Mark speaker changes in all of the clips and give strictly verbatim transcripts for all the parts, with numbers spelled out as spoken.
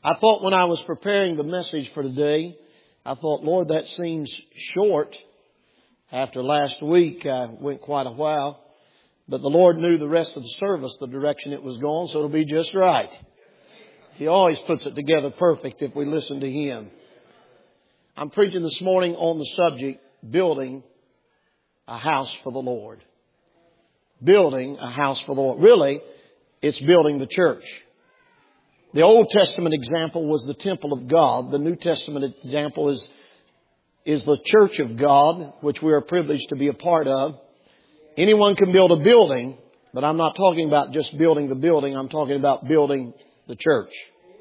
Speaker 1: I thought when I was preparing the message for today, I thought, Lord, that seems short. After last week, I went quite a while. But the Lord knew the rest of the service, the direction it was going, so it'll be just right. He always puts it together perfect if we listen to Him. I'm preaching this morning on the subject, building a house for the Lord. Building a house for the Lord. Really, it's building the church. The Old Testament example was the temple of God. The New Testament example is, is the church of God, which we are privileged to be a part of. Anyone can build a building, but I'm not talking about just building the building. I'm talking about building the church.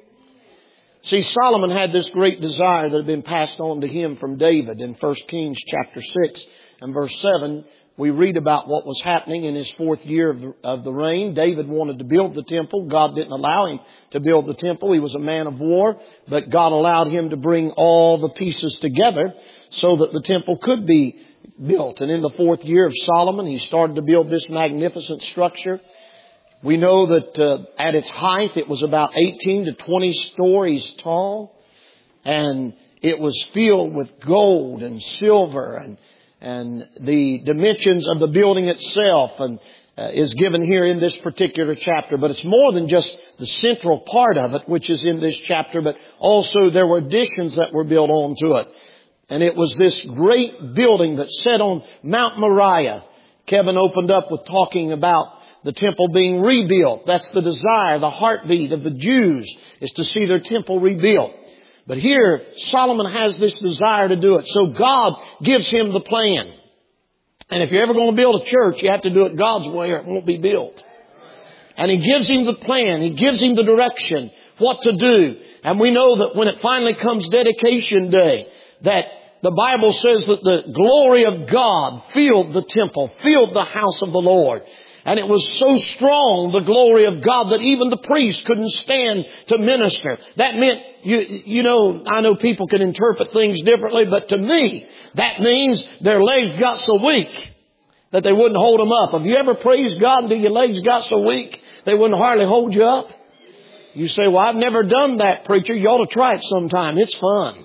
Speaker 1: See, Solomon had this great desire that had been passed on to him from David. In First Kings chapter six and verse seven, we read about what was happening in his fourth year of the, of the reign. David wanted to build the temple. God didn't allow him to build the temple. He was a man of war, but God allowed him to bring all the pieces together so that the temple could be built. And in the fourth year of Solomon, he started to build this magnificent structure. We know that uh, at its height, it was about eighteen to twenty stories tall. And it was filled with gold and silver, and and the dimensions of the building itself and uh, is given here in this particular chapter. But it's more than just the central part of it, which is in this chapter, but also there were additions that were built onto it. And it was this great building that sat on Mount Moriah. Kevin opened up with talking about the temple being rebuilt. That's the desire, the heartbeat of the Jews, is to see their temple rebuilt. But here, Solomon has this desire to do it. So God gives him the plan. And if you're ever going to build a church, you have to do it God's way or it won't be built. And He gives him the plan. He gives him the direction, what to do. And we know that when it finally comes dedication day, that the Bible says that the glory of God filled the temple, filled the house of the Lord. And it was so strong, the glory of God, that even the priest couldn't stand to minister. That meant, you, you know, I know people can interpret things differently, but to me, that means their legs got so weak that they wouldn't hold them up. Have you ever praised God until your legs got so weak they wouldn't hardly hold you up? You say, well, I've never done that, preacher. You ought to try it sometime. It's fun.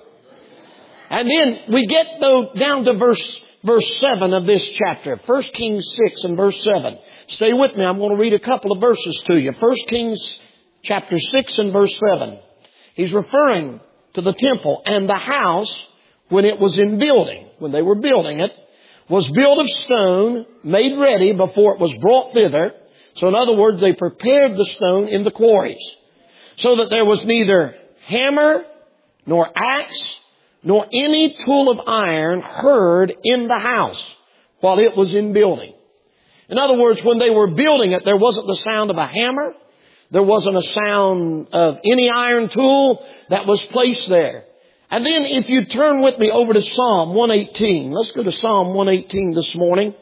Speaker 1: And then we get though down to verse verse seven of this chapter. First Kings six and verse seven. Stay with me. I'm going to read a couple of verses to you. First Kings chapter six and verse seven. He's referring to the temple and the house when it was in building. When they were building it, was built of stone, made ready before it was brought thither. So in other words, they prepared the stone in the quarries, so that there was neither hammer nor axe nor any tool of iron heard in the house while it was in building. In other words, when they were building it, there wasn't the sound of a hammer. There wasn't a sound of any iron tool that was placed there. And then if you turn with me over to Psalm one eighteen. Let's go to Psalm one eighteen this morning.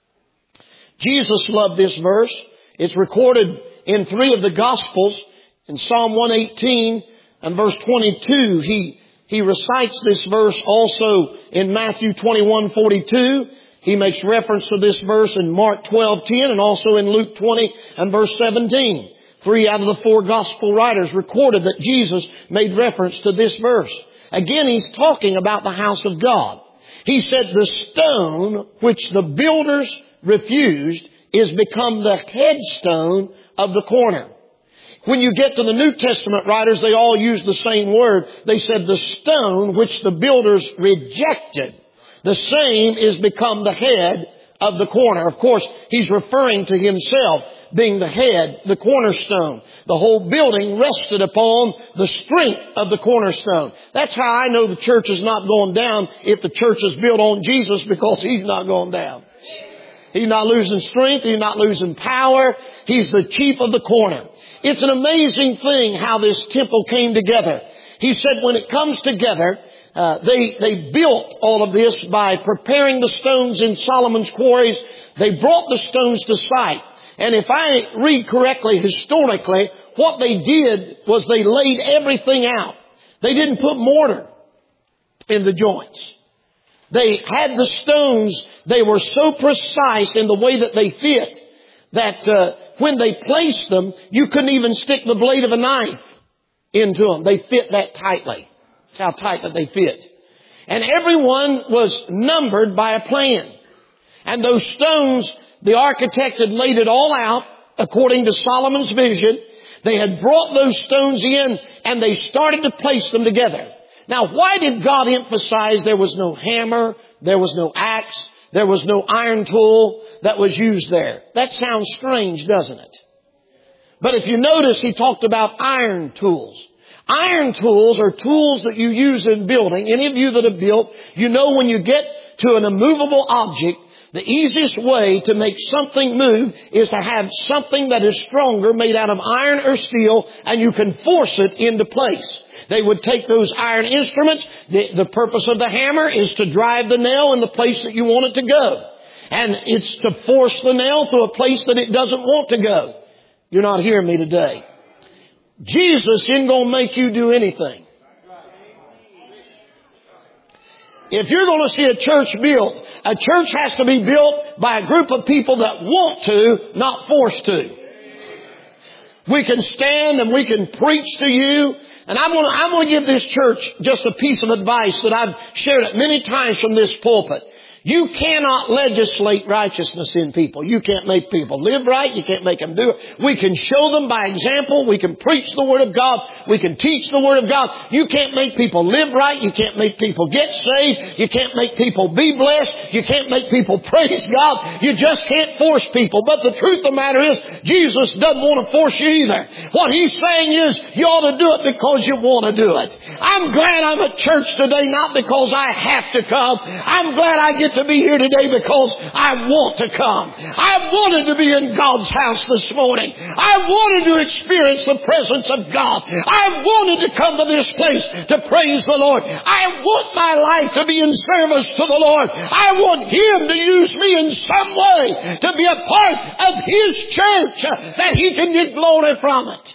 Speaker 1: Jesus loved this verse. It's recorded in three of the Gospels. In Psalm one eighteen and verse twenty-two, he He recites this verse also in Matthew twenty-one forty-two. He makes reference to this verse in Mark twelve ten and also in Luke twenty and verse seventeen. Three out of the four gospel writers recorded that Jesus made reference to this verse. Again, he's talking about the house of God. He said, the stone which the builders refused is become the headstone of the corner. When you get to the New Testament writers, they all use the same word. They said the stone which the builders rejected, the same is become the head of the corner. Of course, he's referring to himself being the head, the cornerstone. The whole building rested upon the strength of the cornerstone. That's how I know the church is not going down if the church is built on Jesus, because He's not going down. He's not losing strength. He's not losing power. He's the chief of the corner. It's an amazing thing how this temple came together. He said when it comes together, uh, they, they built all of this by preparing the stones in Solomon's quarries. They brought the stones to site. And if I read correctly, historically, what they did was they laid everything out. They didn't put mortar in the joints. They had the stones. They were so precise in the way that they fit that uh, when they placed them, you couldn't even stick the blade of a knife into them. They fit that tightly. That's how tight that they fit. And everyone was numbered by a plan. And those stones, the architect had laid it all out according to Solomon's vision. They had brought those stones in and they started to place them together. Now, why did God emphasize there was no hammer, there was no axe, there was no iron tool that was used there? That sounds strange, doesn't it? But if you notice, He talked about iron tools. Iron tools are tools that you use in building. Any of you that have built, you know when you get to an immovable object, the easiest way to make something move is to have something that is stronger made out of iron or steel, and you can force it into place. They would take those iron instruments. The, the purpose of the hammer is to drive the nail in the place that you want it to go. And it's to force the nail to a place that it doesn't want to go. You're not hearing me today. Jesus isn't going to make you do anything. If you're going to see a church built, a church has to be built by a group of people that want to, not forced to. We can stand and we can preach to you. And I'm going to, I'm going to give this church just a piece of advice that I've shared it many times from this pulpit. You cannot legislate righteousness in people. You can't make people live right. You can't make them do it. We can show them by example. We can preach the Word of God. We can teach the Word of God. You can't make people live right. You can't make people get saved. You can't make people be blessed. You can't make people praise God. You just can't force people. But the truth of the matter is, Jesus doesn't want to force you either. What He's saying is, you ought to do it because you want to do it. I'm glad I'm at church today, not because I have to come. I'm glad I get to be here today because I want to come. I wanted to be in God's house this morning. I wanted to experience the presence of God. I wanted to come to this place to praise the Lord. I want my life to be in service to the Lord. I want Him to use me in some way to be a part of His church, that He can get glory from it.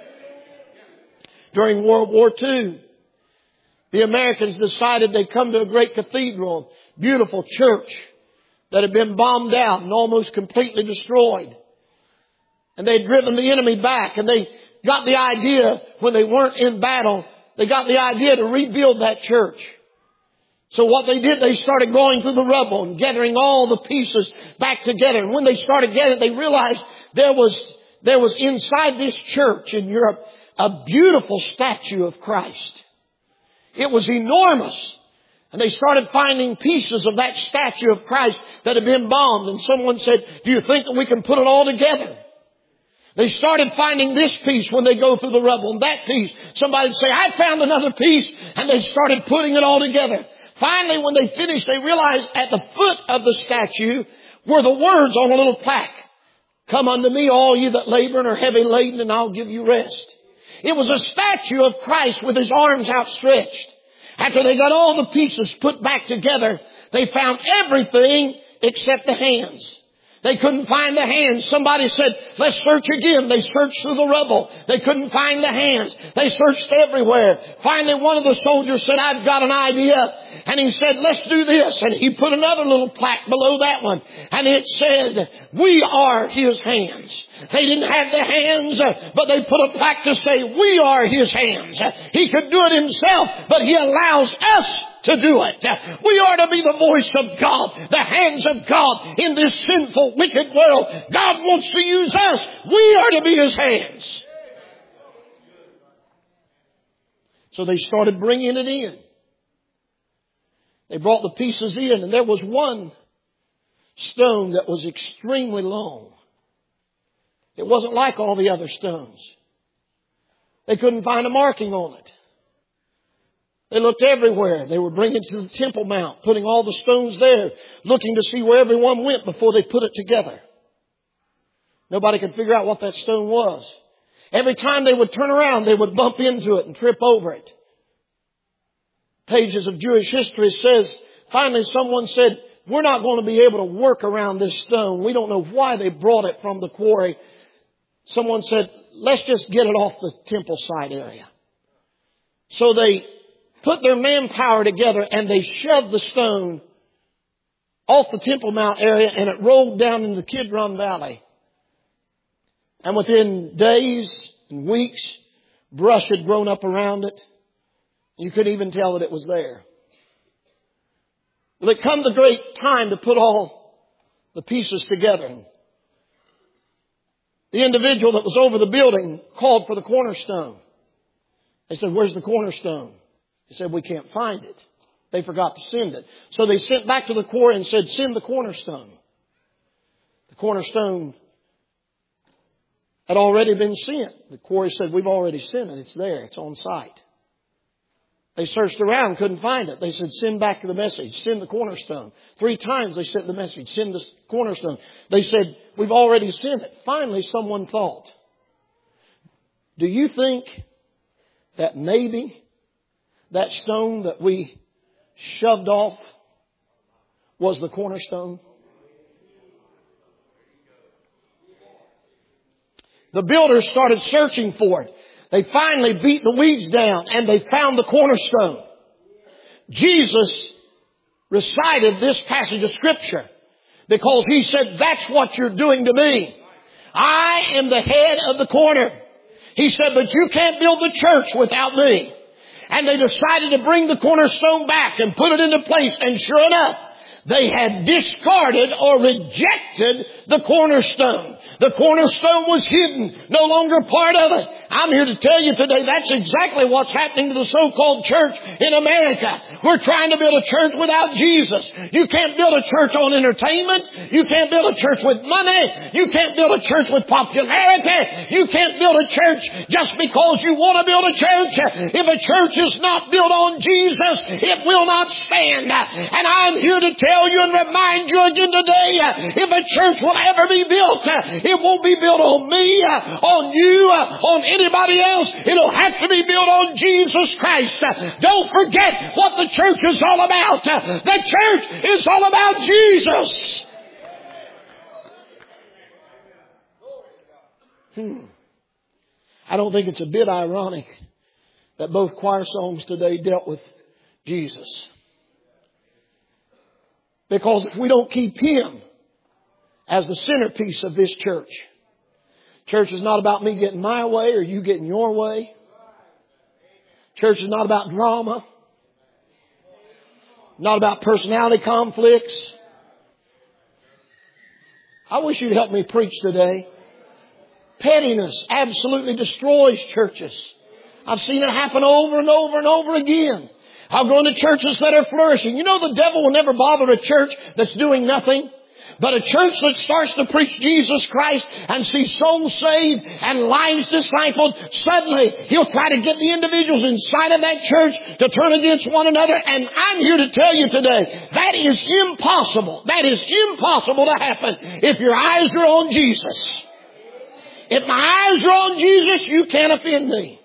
Speaker 1: During World War Two, the Americans decided they'd come to a great cathedral, beautiful church that had been bombed out and almost completely destroyed. And they'd driven the enemy back, and they got the idea, when they weren't in battle, they got the idea to rebuild that church. So what they did, they started going through the rubble and gathering all the pieces back together. And when they started gathering, they realized there was, there was inside this church in Europe a beautiful statue of Christ. It was enormous. And they started finding pieces of that statue of Christ that had been bombed. And someone said, do you think that we can put it all together? They started finding this piece when they go through the rubble, and that piece. Somebody would say, I found another piece. And they started putting it all together. Finally, when they finished, they realized at the foot of the statue were the words on a little plaque. Come unto me, all you that labor and are heavy laden, and I'll give you rest. It was a statue of Christ with His arms outstretched. After they got all the pieces put back together, they found everything except the hands. They couldn't find the hands. Somebody said, let's search again. They searched through the rubble. They couldn't find the hands. They searched everywhere. Finally, one of the soldiers said, I've got an idea. And he said, let's do this. And he put another little plaque below that one. And it said, we are His hands. They didn't have the hands, but they put a plaque to say, we are His hands. He could do it Himself, but He allows us to do it. We are to be the voice of God, the hands of God in this sinful, wicked world. God wants to use us. We are to be His hands. So they started bringing it in. They brought the pieces in, and there was one stone that was extremely long. It wasn't like all the other stones. They couldn't find a marking on it. They looked everywhere. They were bringing it to the Temple Mount, putting all the stones there, looking to see where everyone went before they put it together. Nobody could figure out what that stone was. Every time they would turn around, they would bump into it and trip over it. Pages of Jewish history says, finally someone said, we're not going to be able to work around this stone. We don't know why they brought it from the quarry. Someone said, let's just get it off the temple site area. So they put their manpower together and they shoved the stone off the Temple Mount area, and it rolled down into the Kidron Valley. And within days and weeks, Brush had grown up around it. You couldn't even tell that it was there. Well, it come the great time to put all the pieces together. The individual that was over the building called for the cornerstone. They said, "Where's the cornerstone?" He said, "We can't find it. They forgot to send it." So they sent back to the quarry and said, "Send the cornerstone." The cornerstone had already been sent. The quarry said, "We've already sent it. It's there. It's on site." They searched around, couldn't find it. They said, "Send back the message. Send the cornerstone." Three times they sent the message, "Send the cornerstone." They said, "We've already sent it." Finally, someone thought, do you think that maybe that stone that we shoved off was the cornerstone? The builders started searching for it. They finally beat the weeds down and they found the cornerstone. Jesus recited this passage of Scripture because He said, "That's what you're doing to me. I am the head of the corner." He said, "But you can't build the church without me." And they decided to bring the cornerstone back and put it into place. And sure enough, they had discarded or rejected the cornerstone. The cornerstone was hidden, no longer part of it. I'm here to tell you today that's exactly what's happening to the so-called church in America. We're trying to build a church without Jesus. You can't build a church on entertainment. You can't build a church with money. You can't build a church with popularity. You can't build a church just because you want to build a church. If a church is not built on Jesus, it will not stand. And I'm here to tell you and remind you again today, if a church will ever be built, it won't be built on me, on you, on anybody else. It'll have to be built on Jesus Christ. Don't forget what the church is all about. The church is all about Jesus. Hmm. I don't think it's a bit ironic that both choir songs today dealt with Jesus. Because if we don't keep Him as the centerpiece of this church, church is not about me getting my way or you getting your way. Church is not about drama. Not about personality conflicts. I wish you'd help me preach today. Pettiness absolutely destroys churches. I've seen it happen over and over and over again. I'll go into churches that are flourishing. You know the devil will never bother a church that's doing nothing. But a church that starts to preach Jesus Christ and see souls saved and lives discipled, suddenly he'll try to get the individuals inside of that church to turn against one another. And I'm here to tell you today, that is impossible. That is impossible to happen if your eyes are on Jesus. If my eyes are on Jesus, you can't offend me.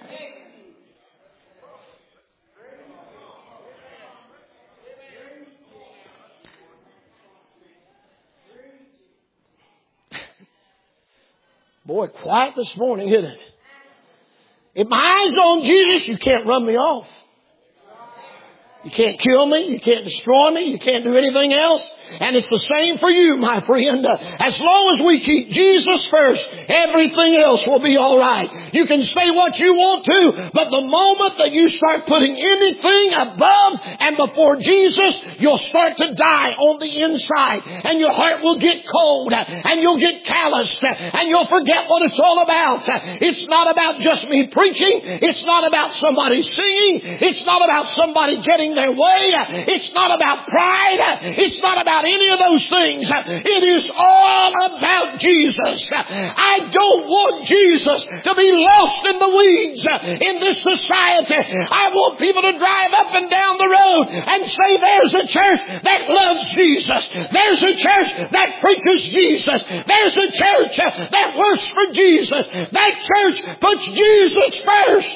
Speaker 1: Boy, quiet this morning, isn't it? If my eyes are on Jesus, you can't run me off. You can't kill me. You can't destroy me. You can't do anything else. And it's the same for you, my friend. As long as we keep Jesus first, everything else will be all right. You can say what you want to, but the moment that you start putting anything above and before Jesus, you'll start to die on the inside. And your heart will get cold. And you'll get calloused. And you'll forget what it's all about. It's not about just me preaching. It's not about somebody singing. It's not about somebody getting their way. It's not about pride. It's not about any of those things. It is all about Jesus. I don't want Jesus to be lost in the weeds in this society. I want people to drive up and down the road and say, there's a church that loves Jesus. There's a church that preaches Jesus. There's a church that works for Jesus. That church puts Jesus first.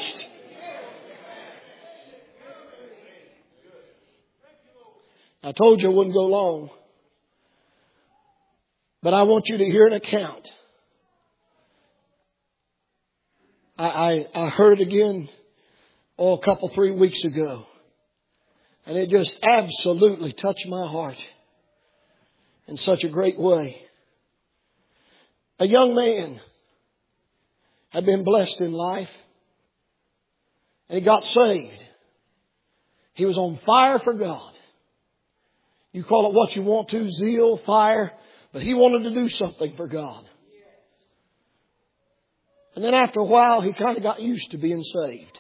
Speaker 1: I told you I wouldn't go long. But I want you to hear an account. I, I, I heard it again oh, a couple, three weeks ago. And it just absolutely touched my heart in such a great way. A young man had been blessed in life. And he got saved. He was on fire for God. You call it what you want to, zeal, fire, but he wanted to do something for God. And then after a while, he kind of got used to being saved.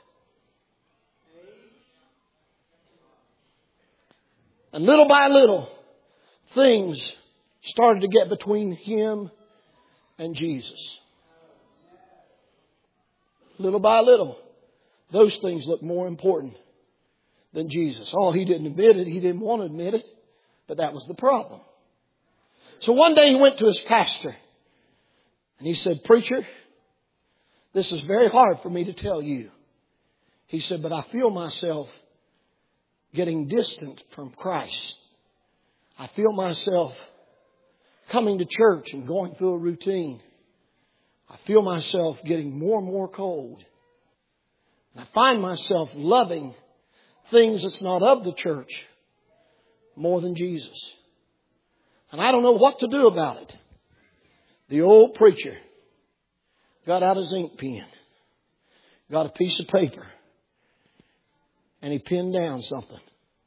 Speaker 1: And little by little, things started to get between him and Jesus. Little by little, those things looked more important than Jesus. Oh, he didn't admit it. He didn't want to admit it. But that was the problem. So one day he went to his pastor. And he said, "Preacher, this is very hard for me to tell you." He said, "But I feel myself getting distant from Christ. I feel myself coming to church and going through a routine. I feel myself getting more and more cold. And I find myself loving things that's not of the church more than Jesus. And I don't know what to do about it." The old preacher got out his ink pen, got a piece of paper, and he penned down something.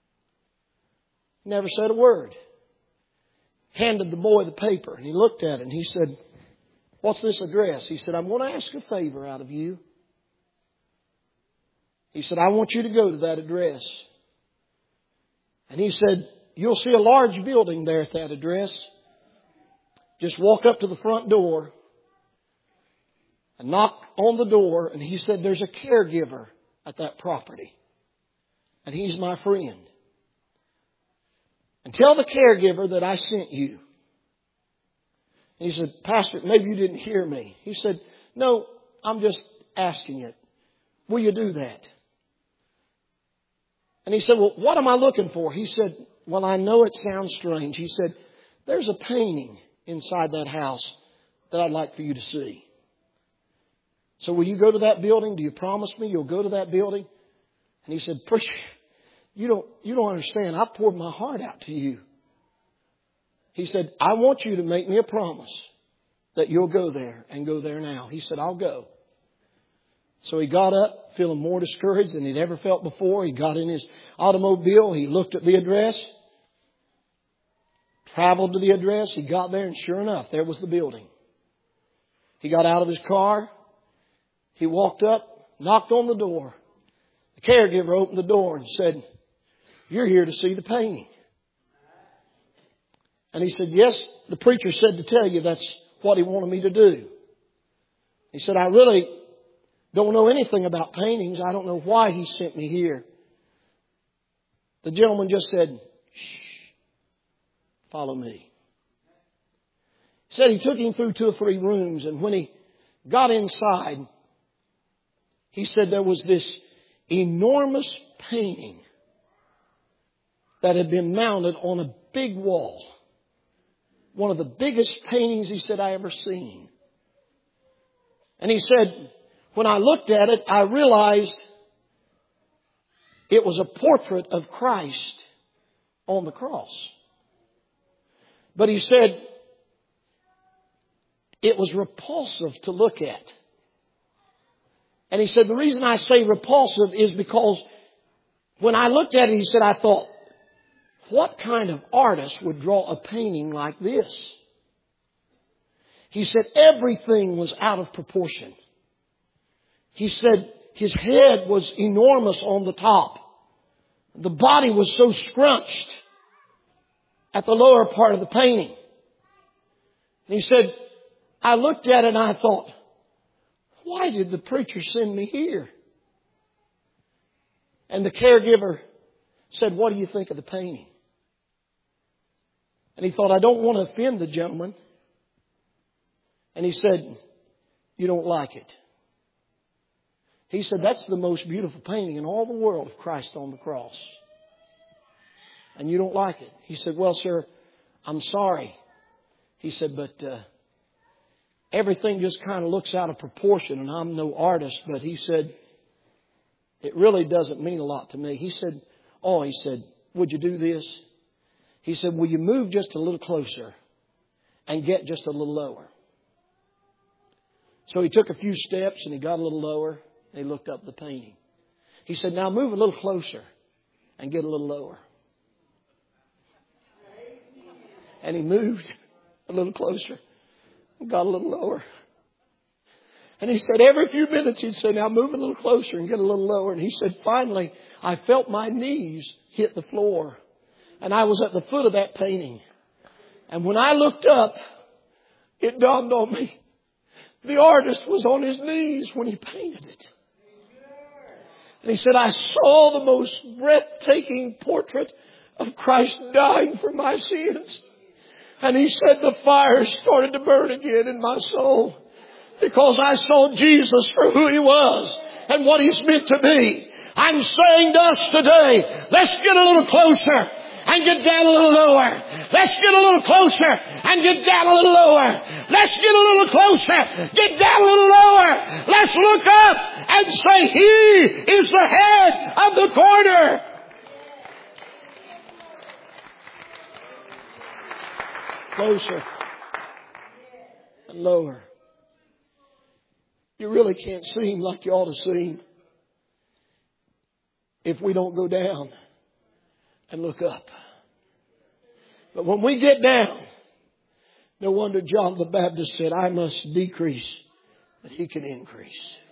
Speaker 1: He never said a word. Handed the boy the paper, and he looked at it, and he said, "What's this address?" He said, "I'm going to ask a favor out of you." He said, "I want you to go to that address." And he said, "You'll see a large building there at that address. Just walk up to the front door and knock on the door." And he said, "There's a caregiver at that property. And he's my friend. And tell the caregiver that I sent you." And he said, "Pastor, maybe you didn't hear me." He said, "No, I'm just asking you. Will you do that?" And he said, "Well, what am I looking for?" He said, "Well, I know it sounds strange." He said, "There's a painting inside that house that I'd like for you to see. So will you go to that building? Do you promise me you'll go to that building?" And he said, "Preacher, you don't, you don't understand. I poured my heart out to you." He said, "I want you to make me a promise that you'll go there and go there now." He said, "I'll go." So he got up, feeling more discouraged than he'd ever felt before. He got in his automobile. He looked at the address, traveled to the address. He got there, and sure enough, there was the building. He got out of his car. He walked up, knocked on the door. The caregiver opened the door and said, "You're here to see the painting." And he said, "Yes, the preacher said to tell you that's what he wanted me to do." He said, "I really don't know anything about paintings. I don't know why he sent me here." The gentleman just said, "Shh, follow me." He said he took him through two or three rooms, and when he got inside, he said there was this enormous painting that had been mounted on a big wall. One of the biggest paintings, he said, I ever seen. And he said, when I looked at it, I realized it was a portrait of Christ on the cross. But he said, it was repulsive to look at. And he said, the reason I say repulsive is because when I looked at it, he said, I thought, what kind of artist would draw a painting like this? He said, everything was out of proportion. He said, his head was enormous on the top. The body was so scrunched at the lower part of the painting. And he said, I looked at it and I thought, why did the preacher send me here? And the caregiver said, what do you think of the painting? And he thought, I don't want to offend the gentleman. And he said, you don't like it. He said, that's the most beautiful painting in all the world of Christ on the cross. And you don't like it. He said, well, sir, I'm sorry. He said, but uh, everything just kind of looks out of proportion, and I'm no artist. But he said, it really doesn't mean a lot to me. He said, oh, he said, would you do this? He said, will you move just a little closer and get just a little lower? So he took a few steps and he got a little lower and he looked up the painting. He said, now move a little closer and get a little lower. And he moved a little closer and got a little lower. And he said every few minutes he'd say, now move a little closer and get a little lower. And he said, finally, I felt my knees hit the floor. And I was at the foot of that painting. And when I looked up, it dawned on me. The artist was on his knees when he painted it. And he said, I saw the most breathtaking portrait of Christ dying for my sins. And he said the fire started to burn again in my soul. Because I saw Jesus for who He was and what He's meant to be. I'm saying to us today, let's get a little closer and get down a little lower. Let's get a little closer and get down a little lower. Let's get a little closer, get down a little lower. Let's look up and say, He is the head of the corner. Closer and lower. You really can't sing like you ought to sing if we don't go down and look up. But when we get down, no wonder John the Baptist said, I must decrease, that He can increase.